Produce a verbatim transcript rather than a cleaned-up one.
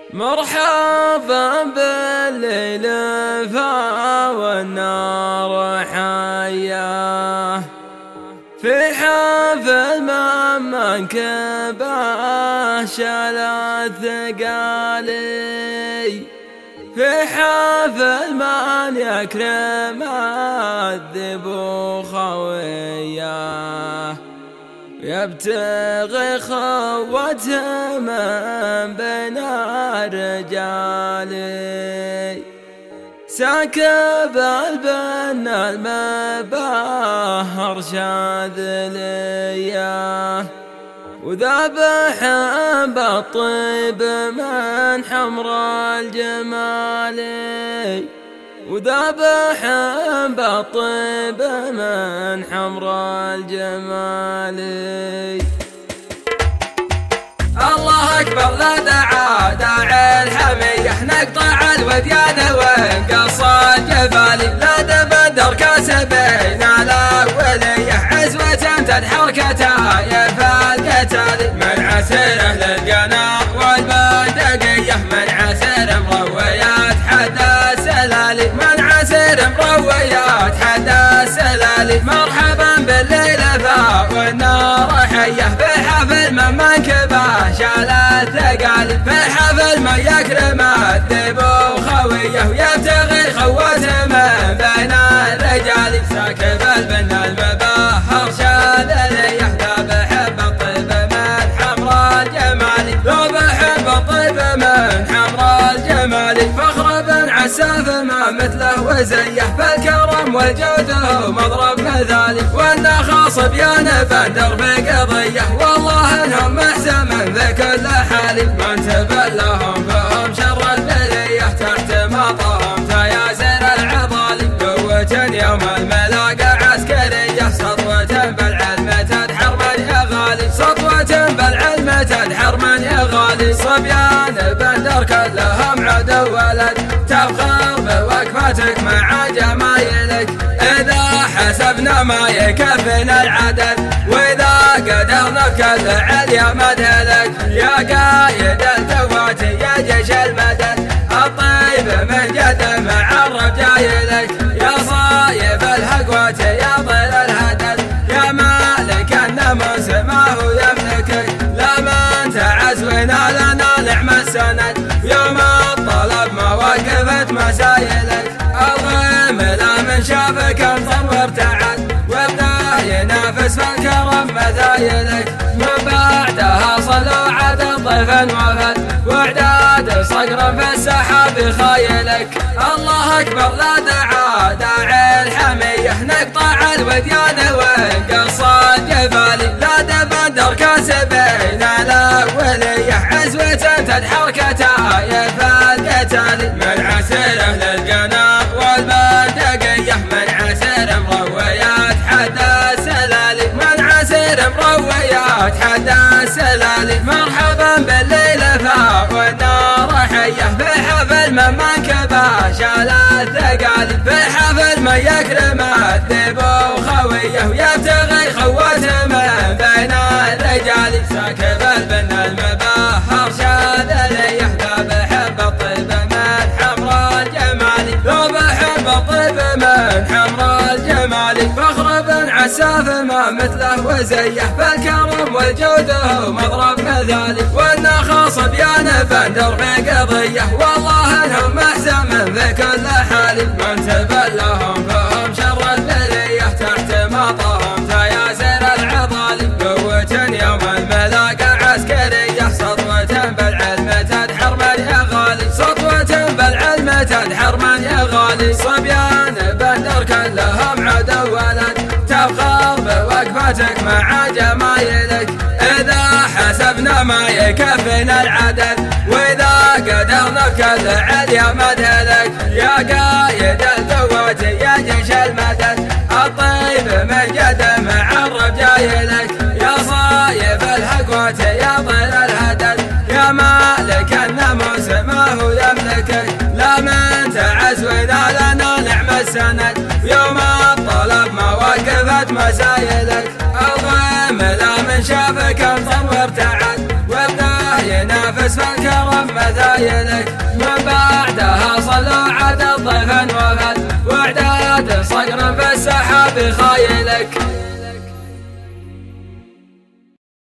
مرحبا بالليل فا والنار حياه في حفل من كباه شال الثقالي في حفل من يكرم الذبو خويه يبتغي خوته من بين الرجال ساكب البن المباهر شاذليه وذبح بالطيب من حمر الجمال وذبح بالطيب من حمر الجمال. الله أكبر لا دعا داعي الحمية نقطع الوديان ونقص الجبال لا تبدر كاسبين على وليه عزوة تدحر كتايف القتال من عسير أهل القناة والبندقية من عسير مرويات حد السلالي من عسير مرويات حد السلالي مرحبا بالليل ذا والنار حيه بحفل من منكبه شال الثقال بحفل من يكرم الذبو خويه ويبتغي خوته من بين الرجال ساكب البن المباهر شاذليه ذبح بالطيب من حمر الجمال ذبح بالطيب من حمر الجمال فخر بن عساف ما مثله وزيه بالكرم والجود مضرب مثالي والنخا صبيان بندر بقضيه والله انهم احسن من ذي كل حالي من تبلهم فهم شر البليه تحت مطرهم تياسر العضالي قوة يوم الملاقى عسكريه سطوة بالعلم تدحر من يغالي سطوة بالعلم تدحر من يغالي صبيان بندر كلهم عدو ولد تفخر بوقفتك مع جمايلك إذا حسبنا ما يكفينا العدد وإذا قدرنا بكل عليا مدهلك يا قايد التواتي يا جيش المدد الطيب من جد معرف جايلك يا صايب الهقوات يا طير الهدد يا مالك النموس ما هو يملكك لا من تعزونا لنا نعم السند يوم الطلب ما وقفت مسايلك الغيم لا من شافك انصر تعد وابنه ينافس فالكرم مثايلك من بعدها صلوا عدد ضيفا وفد واعداد صقر في السحاب خايلك الله اكبر لا دعا داعي الحمية نقطع الوديان ونقص الجبال لا تبدر كاسبين على وليه عزوة تدحر كتايف القتال من عسير اهل القناة والبندقية من عسير مرويات حد السلالي من عسير مرويات حد السلالي مرحبا بالليل فا والنار حيه بحفل من منكبه شال الثقال بحفل من يكرم الذبو خويه ويبتغي خوته من بين الرجال ساكب البن المباهر شاذليه ذبح بالطيب من حمر الجمال ذبح بالطيب من حمر الجمال فخر بن عساف ما مثله وزيه بالكرم والجود مضرب مثالي والنخا صبيان بندر بقضيه والله انهم احسن من ذي كل حالي من تبلهم فهم شر البليه تحت مطرهم تياسر العضالي قوة يوم الملاقى عسكريه سطوة بالعلم تدحر من يغالي سطوة بالعلم تدحر من يغالي صبيان بندر كلهم عدو ولد تفخر بوقفتك مع جمايلك إذا حسبنا ما يكفينا العدد وإذا قدرنا بكل عليا مدهلك يا قايد التواتي يا جيش المدد الطيب من جد معرف جايلك يا صايب الهقوات يا طير الهدد يا مالك النموس ما هو يملكك لا من تعزونا لنا نعم السند يوم الطلب ما وقفت مسايلك الغيم لا من شافك انصر تعد وابنه ينافس فالكرم مثال بخايلك، من بعدها صلوا عاد الضيف وفد، واعداد صقر في السحاب خايلك.